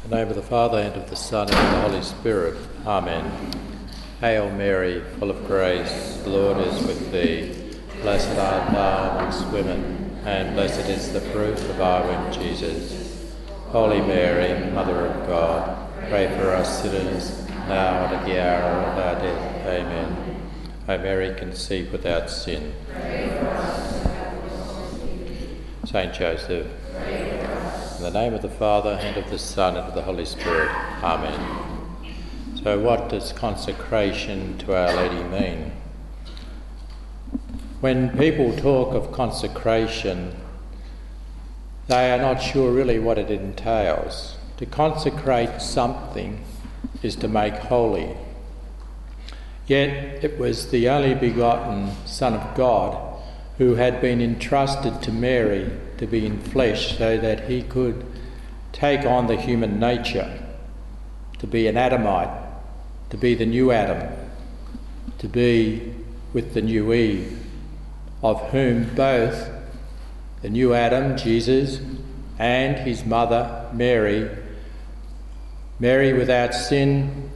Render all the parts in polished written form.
In the name of the Father, and of the Son, and of the Holy Spirit. Amen. Hail Mary, full of grace, the Lord is with thee. Blessed art thou amongst women, and blessed is the fruit of our womb, Jesus. Holy Mary, Mother of God, pray for us sinners, now and at the hour of our death. Amen. O Mary, conceived without sin. Saint Joseph, in the name of the Father, and of the Son, and of the Holy Spirit. Amen. So what does consecration to Our Lady mean? When people talk of consecration, they are not sure really what it entails. To consecrate something is to make holy. Yet it was the only begotten Son of God who had been entrusted to Mary to be in flesh so that he could take on the human nature, to be an Adamite, to be the new Adam, to be with the new Eve, of whom both the new Adam, Jesus, and his mother, Mary without sin,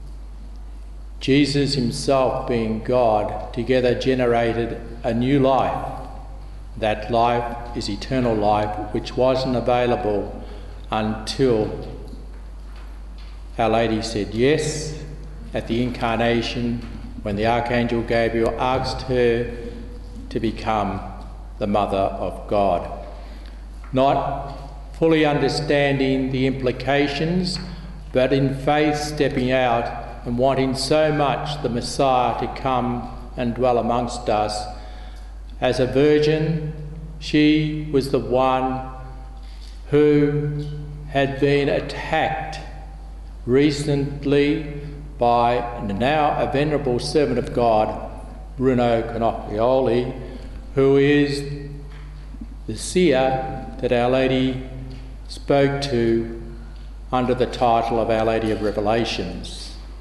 Jesus himself being God, together generated a new life. That life is eternal life, which wasn't available until Our Lady said yes at the Incarnation, when the Archangel Gabriel asked her to become the Mother of God. Not fully understanding the implications, but in faith stepping out and wanting so much the Messiah to come and dwell amongst us. As a virgin, she was the one who had been attacked recently by now a venerable servant of God, Bruno Canocchioli, who is the seer that Our Lady spoke to under the title of Our Lady of Revelations.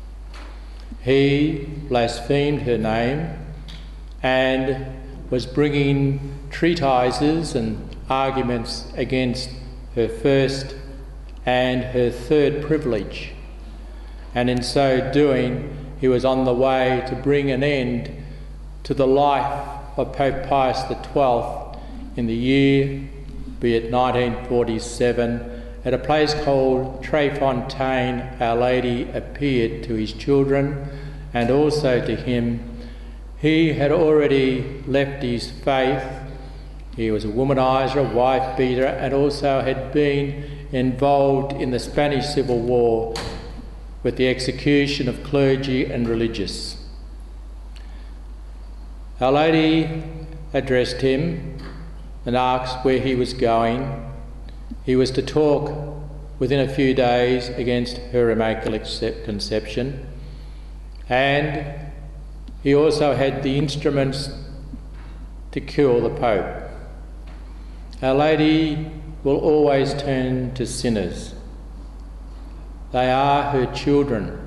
He blasphemed her name and was bringing treatises and arguments against her first and her third privilege. And in so doing, he was on the way to bring an end to the life of Pope Pius XII in the year, be it 1947, at a place called Trefontaine. Our Lady appeared to his children and also to him. He had already left his faith. He was a womanizer, a wife beater, and also had been involved in the Spanish Civil War with the execution of clergy and religious. Our Lady addressed him and asked where he was going. He was to talk within a few days against her Immaculate Conception, and he also had the instruments to kill the Pope. Our Lady will always turn to sinners. They are her children.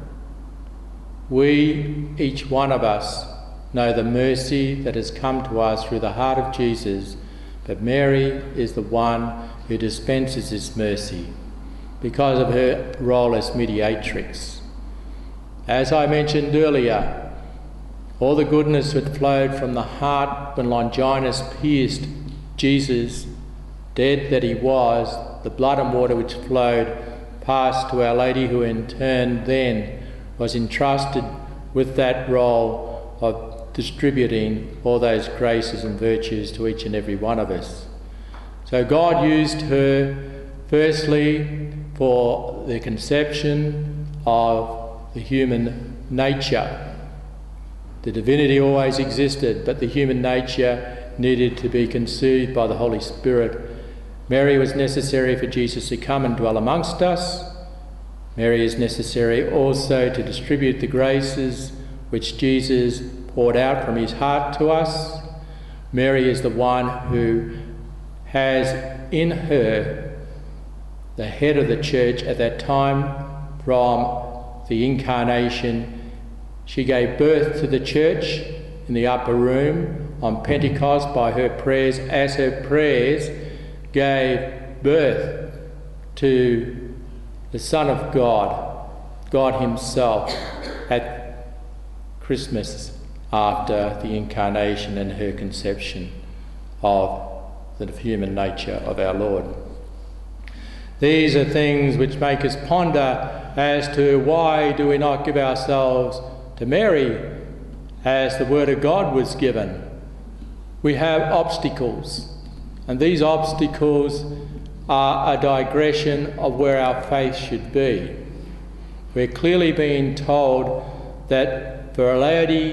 We, each one of us, know the mercy that has come to us through the heart of Jesus, but Mary is the one who dispenses this mercy because of her role as mediatrix. As I mentioned earlier, all the goodness that flowed from the heart when Longinus pierced Jesus, dead that he was, the blood and water which flowed passed to Our Lady, who in turn then was entrusted with that role of distributing all those graces and virtues to each and every one of us. So God used her firstly for the conception of the human nature. The divinity always existed, but the human nature needed to be conceived by the Holy Spirit. Mary was necessary for Jesus to come and dwell amongst us. Mary is necessary also to distribute the graces which Jesus poured out from his heart to us. Mary is the one who has in her the head of the church at that time. From the Incarnation, she gave birth to the church in the upper room on Pentecost by her prayers, as her prayers gave birth to the Son of God, God himself, at Christmas after the incarnation and her conception of the human nature of our Lord. These are things which make us ponder as to why do we not give ourselves to Mary as the Word of God was given. We have obstacles, and these obstacles are a digression of where our faith should be. We're clearly being told that for Our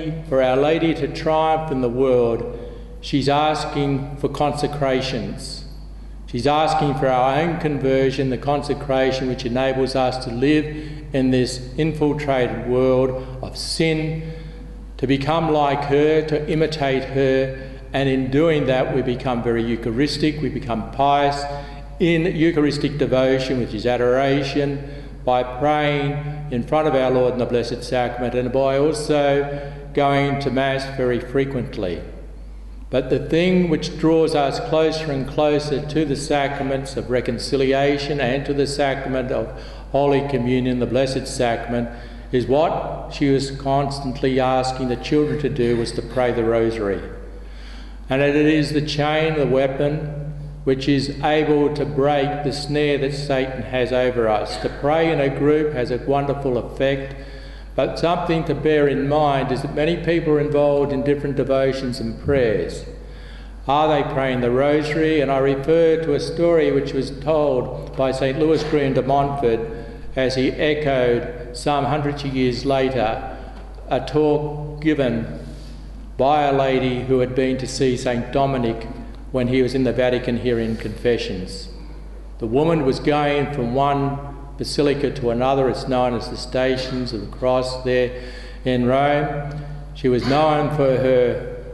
Lady to triumph in the world, she's asking for consecrations. She's asking for our own conversion, the consecration which enables us to live in this infiltrated world of sin, to become like her, to imitate her, and in doing that we become very Eucharistic, we become pious in Eucharistic devotion, which is adoration, by praying in front of our Lord in the Blessed Sacrament, and by also going to Mass very frequently. But the thing which draws us closer and closer to the sacraments of reconciliation and to the sacrament of Holy Communion, the Blessed Sacrament, is what she was constantly asking the children to do, was to pray the Rosary. And it is the chain, the weapon, which is able to break the snare that Satan has over us. To pray in a group has a wonderful effect, but something to bear in mind is that many people are involved in different devotions and prayers. Are they praying the Rosary? And I refer to a story which was told by St. Louis Green de Montfort as he echoed some hundreds of years later a talk given by a lady who had been to see St. Dominic when he was in the Vatican hearing confessions. The woman was going from one basilica to another. It's known as the Stations of the Cross there in Rome. She was known for her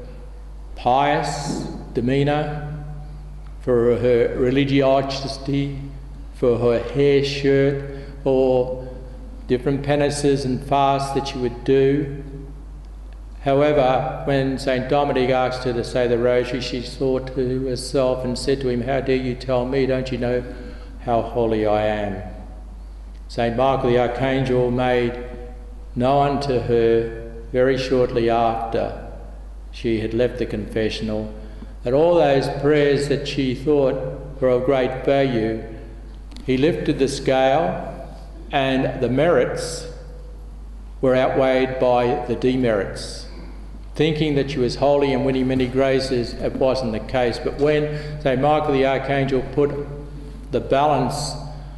pious demeanour, for her religiosity, for her hair shirt, or different penances and fasts that she would do. However, when St. Dominic asked her to say the Rosary, she thought to herself and said to him, "How dare you tell me? Don't you know how holy I am?" St. Michael the Archangel made known to her very shortly after she had left the confessional that all those prayers that she thought were of great value, he lifted the scale and the merits were outweighed by the demerits. Thinking that she was holy and winning many graces, it wasn't the case. But when St. Michael the Archangel put the balance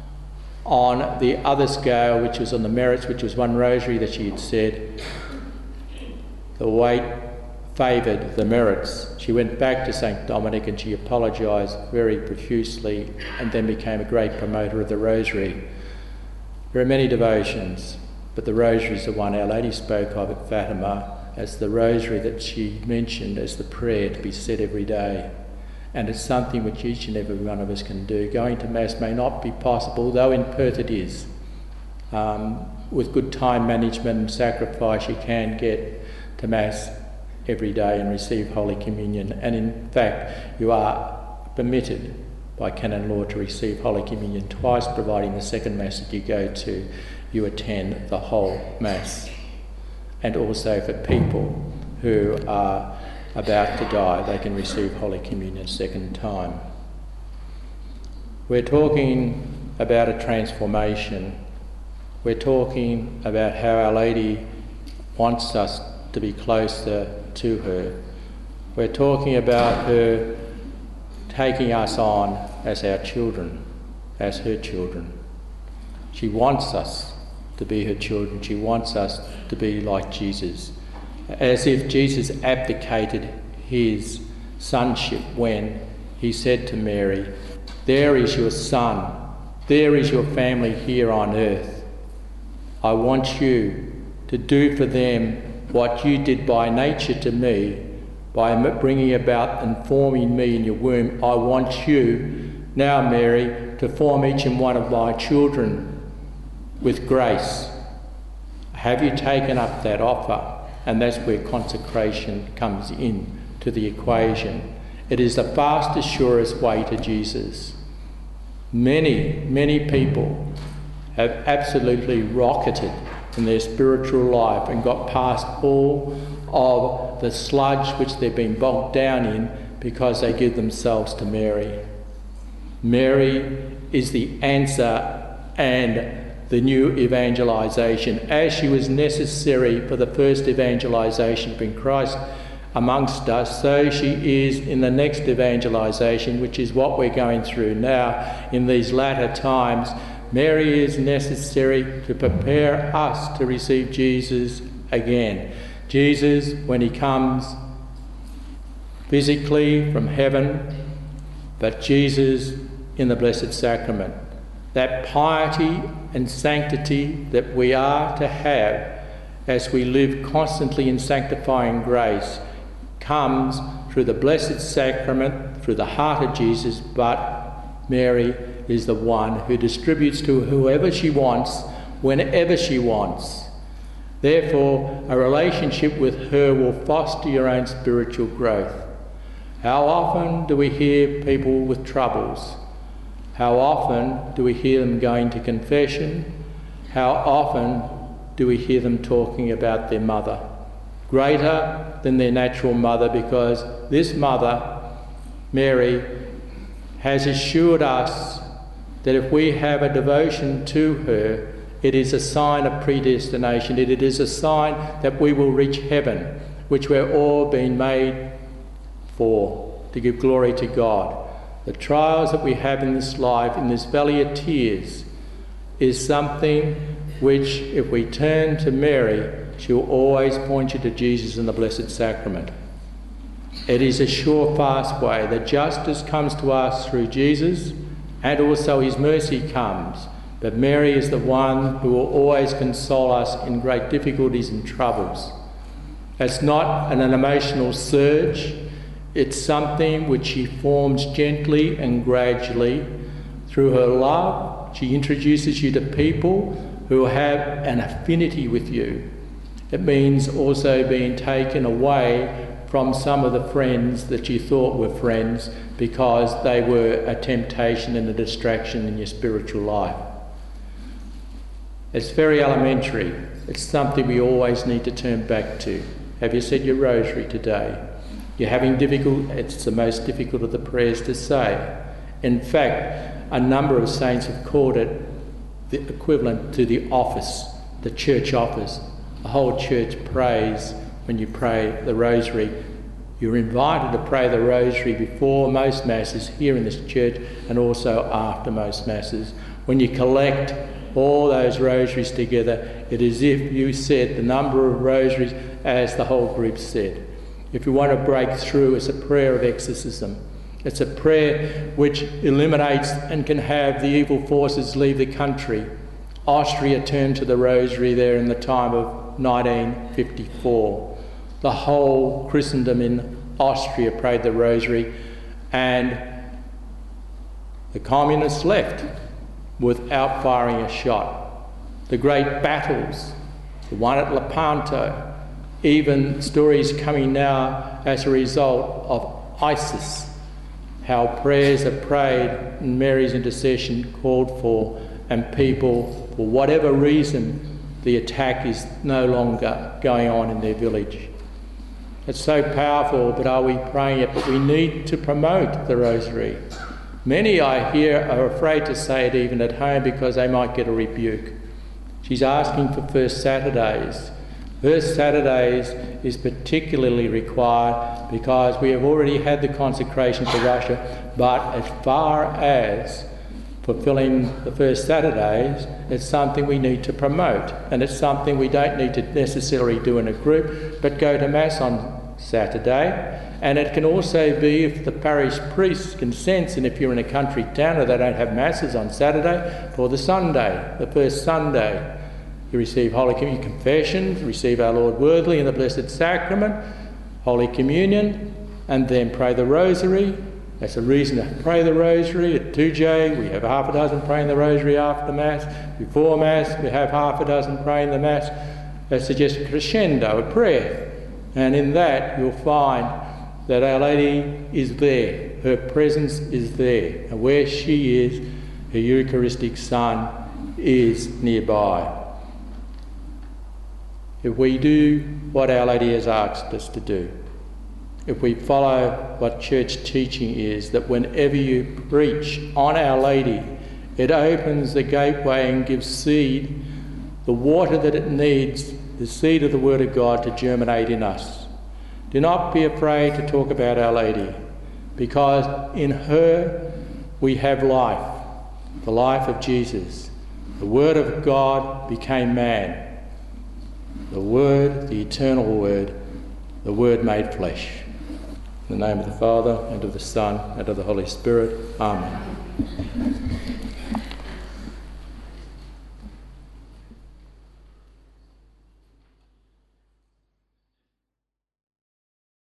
on the other scale, which was on the merits, which was one Rosary that she had said, the weight favoured the merits. She went back to St. Dominic and she apologised very profusely and then became a great promoter of the Rosary. There are many devotions, but the Rosary is the one Our Lady spoke of at Fatima as the Rosary that she mentioned as the prayer to be said every day. And it's something which each and every one of us can do. Going to Mass may not be possible, though in Perth it is. With good time management and sacrifice, you can get to Mass every day and receive Holy Communion. And in fact, you are permitted by canon law to receive Holy Communion twice, providing the second Mass that you go to, you attend the whole Mass. And also for people who are about to die, they can receive Holy Communion a second time. We're talking about a transformation. We're talking about how Our Lady wants us to be closer to her. We're talking about her taking us on as our children, as her children. She wants us to be her children. She wants us to be like Jesus. As if Jesus abdicated his sonship when he said to Mary, "There is your son, there is your family here on earth. I want you to do for them what you did by nature to me, by bringing about and forming me in your womb. I want you now, Mary, to form each and one of my children with grace." Have you taken up that offer? And that's where consecration comes in to the equation. It is the fastest, surest way to Jesus. Many, many people have absolutely rocketed in their spiritual life and got past all of the sludge which they've been bogged down in because they give themselves to Mary. Mary is the answer and the new evangelisation. As she was necessary for the first evangelisation in Christ amongst us, so she is in the next evangelisation, which is what we're going through now in these latter times. Mary is necessary to prepare us to receive Jesus again. Jesus, when he comes physically from heaven, but Jesus in the Blessed Sacrament. That piety and sanctity that we are to have as we live constantly in sanctifying grace comes through the Blessed Sacrament, through the heart of Jesus, but Mary is the one who distributes to whoever she wants, whenever she wants. Therefore, a relationship with her will foster your own spiritual growth. How often do we hear people with troubles? How often do we hear them going to confession? How often do we hear them talking about their mother? Greater than their natural mother, because this mother, Mary, has assured us that if we have a devotion to her, it is a sign of predestination. It is a sign that we will reach heaven, which we're all being made for, to give glory to God. The trials that we have in this life, in this valley of tears, is something which, if we turn to Mary, she will always point you to Jesus in the Blessed Sacrament. It is a sure, fast way. The justice comes to us through Jesus, and also his mercy comes. But Mary is the one who will always console us in great difficulties and troubles. It's not an emotional surge. It's something which she forms gently and gradually. Through her love, she introduces you to people who have an affinity with you. It means also being taken away from some of the friends that you thought were friends because they were a temptation and a distraction in your spiritual life. It's very elementary. It's something we always need to turn back to. Have you said your rosary today? You're having difficulty. It's the most difficult of the prayers to say. In fact, a number of saints have called it the equivalent to the office, the church office. The whole church prays when you pray the rosary. You're invited to pray the rosary before most masses here in this church and also after most masses. When you collect all those rosaries together, it is as if you said the number of rosaries as the whole group said. If you want to break through, it's a prayer of exorcism. It's a prayer which eliminates and can have the evil forces leave the country. Austria turned to the rosary there in the time of 1954. The whole Christendom in Austria prayed the rosary, and the communists left without firing a shot. The great battles, the one at Lepanto, even stories coming now as a result of ISIS, how prayers are prayed and Mary's intercession called for, and people, for whatever reason, the attack is no longer going on in their village. It's so powerful, but are we praying it? But we need to promote the rosary. Many, I hear, are afraid to say it even at home because they might get a rebuke. She's asking for First Saturdays. First Saturdays is particularly required because we have already had the consecration for Russia, but as far as fulfilling the First Saturdays, it's something we need to promote, and it's something we don't need to necessarily do in a group, but go to Mass on Saturday. And it can also be, if the parish priest consents, and if you're in a country town and they don't have Masses on Saturday, for the Sunday, the first Sunday. You receive Holy Communion, confession, receive our Lord worthily in the Blessed Sacrament, Holy Communion, and then pray the Rosary. That's a reason to pray the Rosary. At 2J, we have half a dozen praying the Rosary after Mass. Before Mass, we have half a dozen praying the Mass. That's just a crescendo, a prayer. And in that, you'll find that Our Lady is there. Her presence is there. And where she is, her Eucharistic Son is nearby. If we do what Our Lady has asked us to do, if we follow what church teaching is, that whenever you preach on Our Lady, it opens the gateway and gives seed, the water that it needs, the seed of the Word of God, to germinate in us. Do not be afraid to talk about Our Lady, because in her we have life, the life of Jesus. The Word of God became man. The Word, the eternal Word, the Word made flesh. In the name of the Father, and of the Son, and of the Holy Spirit. Amen.